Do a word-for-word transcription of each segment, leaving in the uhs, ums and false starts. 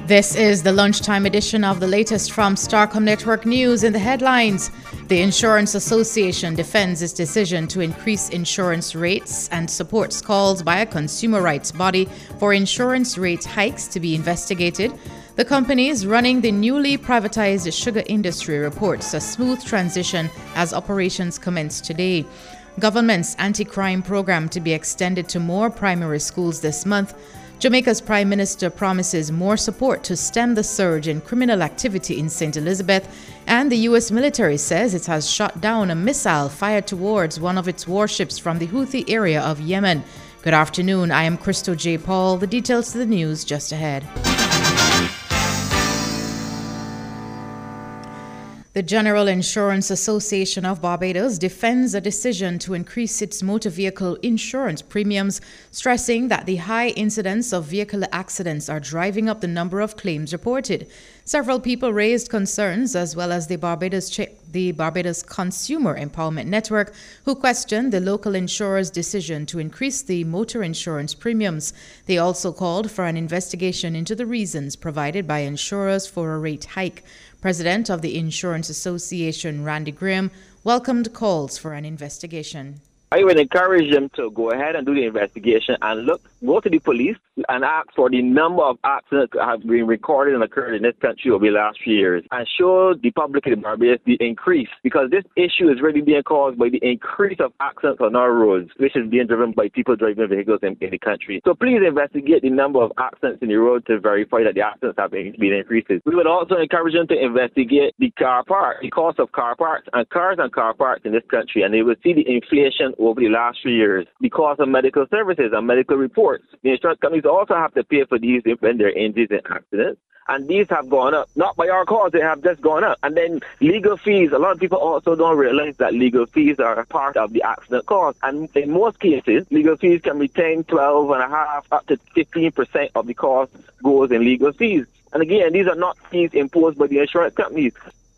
This is the lunchtime edition of the latest from Starcom Network News. In the headlines, the Insurance Association defends its decision to increase insurance rates and supports calls by a consumer rights body for insurance rate hikes to be investigated. The companies running the newly privatized sugar industry reports a smooth transition as operations commence today. Government's anti-crime program to be extended to more primary schools this month. Jamaica's Prime Minister promises more support to stem the surge in criminal activity in Saint Elizabeth, and the U S military says it has shot down a missile fired towards one of its warships from the Houthi area of Yemen. Good afternoon, I am Christo J. Paul. The details to the news just ahead. The General Insurance Association of Barbados defends a decision to increase its motor vehicle insurance premiums, stressing that the high incidence of vehicle accidents are driving up the number of claims reported. Several people raised concerns, as well as the Barbados Ch- the Barbados Consumer Empowerment Network, who questioned the local insurer's decision to increase the motor insurance premiums. They also called for an investigation into the reasons provided by insurers for a rate hike. President of the Insurance Association, Randy Graham, welcomed calls for an investigation. I would encourage them to go ahead and do the investigation and look, go to the police and ask for the number of accidents that have been recorded and occurred in this country over the last few years and show the public in Barbados the increase, because this issue is really being caused by the increase of accidents on our roads, which is being driven by people driving vehicles in, in the country. So please investigate the number of accidents in the road to verify that the accidents have been, been increased. We would also encourage them to investigate the car park, the cost of car parks and cars and car parks in this country, and they will see the inflation over the last few years because of medical services and medical reports. The insurance companies also have to pay for these when they're injured in accidents, and these have gone up, not by our cause, they have just gone up. And then legal fees, a lot of people also don't realize that legal fees are a part of the accident cost, and in most cases legal fees can be ten, twelve and a half up to fifteen percent of the cost goes in legal fees. And again, these are not fees imposed by the insurance companies.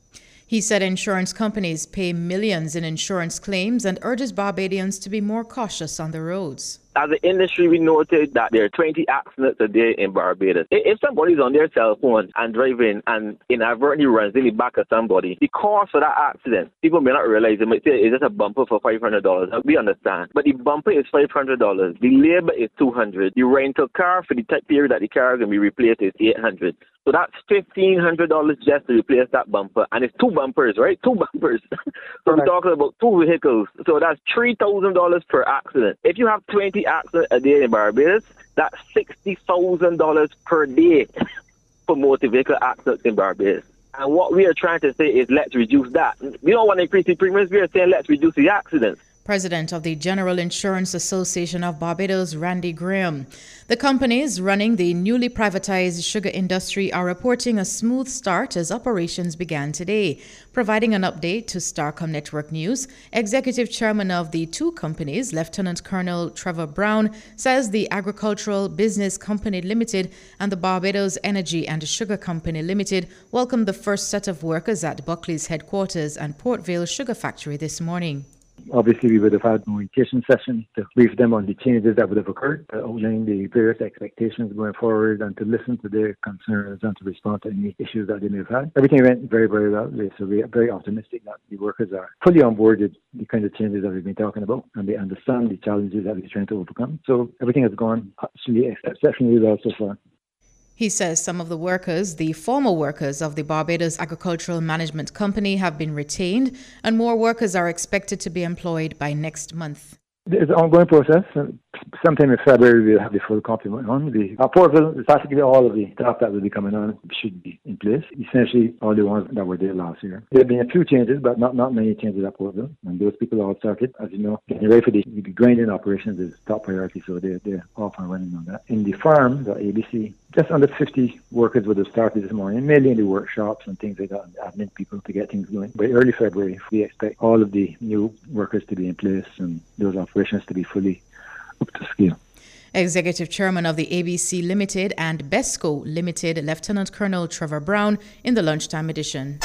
He said insurance companies pay millions in insurance claims and urges Barbadians to be more cautious on the roads. As an industry, we noted that there are twenty accidents a day in Barbados. If somebody's on their cell phone and driving and inadvertently runs in the back of somebody, the cost for that accident, people may not realize. They might say, is this a bumper for five hundred dollars? We understand. But the bumper is five hundred dollars. The labor is two hundred dollars. The rental car for the time period that the car is going to be replaced is eight hundred dollars. So that's fifteen hundred dollars just to replace that bumper. And it's two bumpers, right? Two bumpers. So we're talking about two vehicles. So that's three thousand dollars per accident. If you have twenty accidents a day in Barbados, that's sixty thousand dollars per day for motor vehicle accidents in Barbados. And what we are trying to say is let's reduce that. We don't want to increase the premiums. We are saying let's reduce the accidents. President of the General Insurance Association of Barbados, Randy Graham. The companies running the newly privatized sugar industry are reporting a smooth start as operations began today. Providing an update to Starcom Network News, Executive Chairman of the two companies, Lieutenant Colonel Trevor Brown, says the Agricultural Business Company Limited and the Barbados Energy and Sugar Company Limited welcomed the first set of workers at Buckley's headquarters and Port Vale Sugar Factory this morning. Obviously, we would have had an orientation session to brief them on the changes that would have occurred, to outline the various expectations going forward and to listen to their concerns and to respond to any issues that they may have had. Everything went very, very well. So we are very optimistic that the workers are fully on board with the kind of changes that we've been talking about, and they understand the challenges that we're trying to overcome. So everything has gone actually exceptionally well so far. He says some of the workers, the former workers of the Barbados Agricultural Management Company, have been retained, and more workers are expected to be employed by next month. It's an ongoing process. Sometime in February, we'll have the full complement on. The our portal, practically all of the staff that will be coming on should be in place. Essentially, all the ones that were there last year. There have been a few changes, but not, not many changes at portal. And those people all started, as you know, getting ready for the, the grinding operations is top priority, so they're, they're off and running on that. In the farm, the A B C, just under fifty workers would have started this morning, mainly in the workshops and things like that, and admin people to get things going. By early February, we expect all of the new workers to be in place and those operations to be fully up to scale. Executive Chairman of the A B C Limited and BESCO Limited, Lieutenant Colonel Trevor Brown, in the lunchtime edition.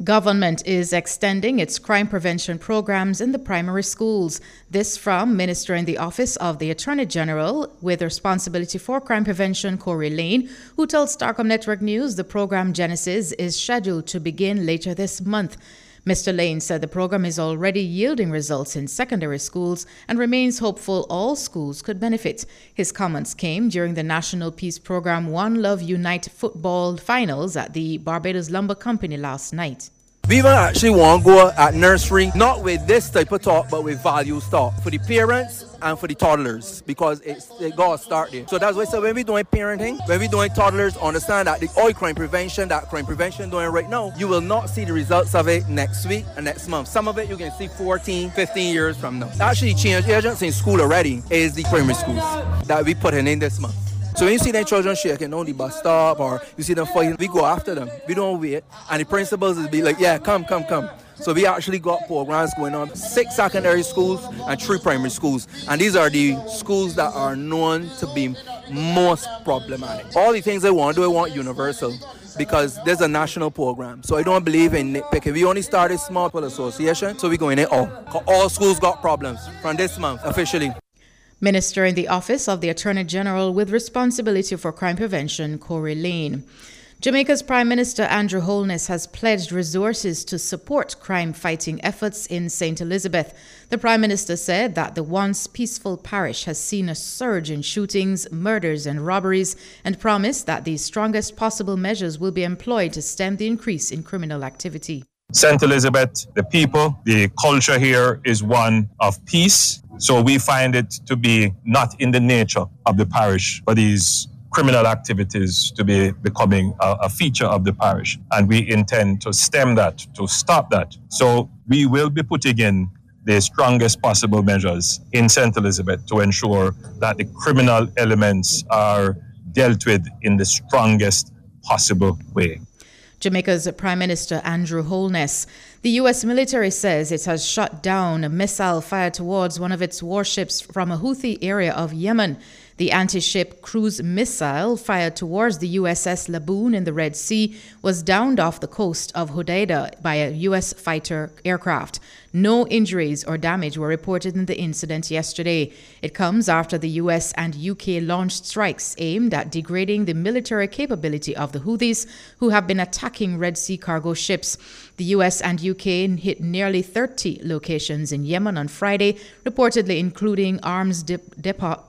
Government is extending its crime prevention programs in the primary schools. This from Minister in the Office of the Attorney General with responsibility for crime prevention, Corey Lane, who told Starcom Network News the program Genesis is scheduled to begin later this month. Mister Lane said the program is already yielding results in secondary schools and remains hopeful all schools could benefit. His comments came during the National Peace Program One Love Unite football finals at the Barbados Lumber Company last night. We will actually want to go at nursery, not with this type of talk, but with values talk for the parents and for the toddlers, because it's it got to start there. So that's why I say when we're doing parenting, when we're doing toddlers, understand that the oil crime prevention, that crime prevention doing right now, you will not see the results of it next week and next month. Some of it you can see fourteen, fifteen years from now. Actually, change agents in school already is the primary schools that we putting in this month. So when you see them children shaking on the bus stop or you see them fighting, we go after them. We don't wait. And the principals will be like, yeah, come, come, come. So we actually got programs going on. Six secondary schools and three primary schools. And these are the schools that are known to be most problematic. All the things they want to do, they want universal, because there's a national program. So I don't believe in nitpicking. We only started small for the association, so we're going in all. All schools got problems from this month, officially. Minister in the Office of the Attorney General with responsibility for crime prevention, Corey Lane. Jamaica's Prime Minister Andrew Holness has pledged resources to support crime-fighting efforts in Saint Elizabeth. The Prime Minister said that the once peaceful parish has seen a surge in shootings, murders and robberies, and promised that the strongest possible measures will be employed to stem the increase in criminal activity. Saint Elizabeth, the people, the culture here is one of peace. So we find it to be not in the nature of the parish for these criminal activities to be becoming a, a feature of the parish. And we intend to stem that, to stop that. So we will be putting in the strongest possible measures in Saint Elizabeth to ensure that the criminal elements are dealt with in the strongest possible way. Jamaica's Prime Minister Andrew Holness. The U S military says it has shot down a missile fired towards one of its warships from a Houthi area of Yemen. The anti-ship cruise missile fired towards the U S S Laboon in the Red Sea was downed off the coast of Hodeidah by a U S fighter aircraft. No injuries or damage were reported in the incident yesterday. It comes after the U S and U K launched strikes aimed at degrading the military capability of the Houthis, who have been attacking Red Sea cargo ships. The U S and U K hit nearly thirty locations in Yemen on Friday, reportedly including arms dep- depot.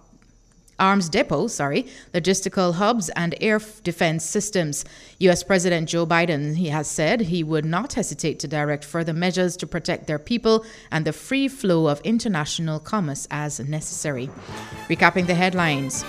Arms depots, sorry, logistical hubs, and air defense systems. U S President Joe Biden, he has said he would not hesitate to direct further measures to protect their people and the free flow of international commerce as necessary. Recapping the headlines.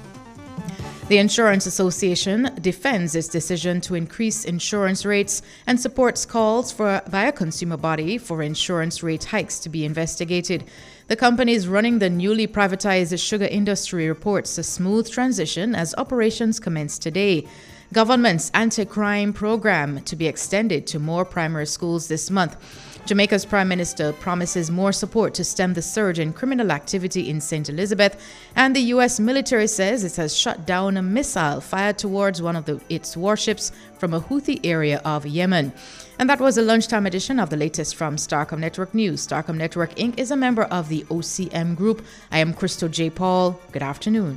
The Insurance Association defends its decision to increase insurance rates and supports calls for, by a consumer body for insurance rate hikes to be investigated. The companies running the newly privatized sugar industry reports a smooth transition as operations commence today. Government's anti-crime program to be extended to more primary schools this month. Jamaica's Prime Minister promises more support to stem the surge in criminal activity in Saint Elizabeth, and the U S military says it has shot down a missile fired towards one of the, its warships from a Houthi area of Yemen. And that was a lunchtime edition of the latest from Starcom Network News. Starcom Network Incorporated is a member of the O C M Group. I am Crystal J. Paul. Good afternoon.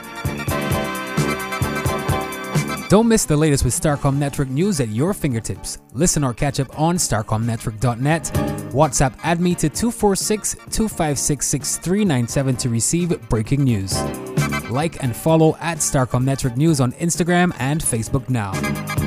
Don't miss the latest with Starcom Network News at your fingertips. Listen or catch up on starcom network dot net. WhatsApp add me to two four six, two five six, six three nine seven to receive breaking news. Like and follow at Starcom Network News on Instagram and Facebook now.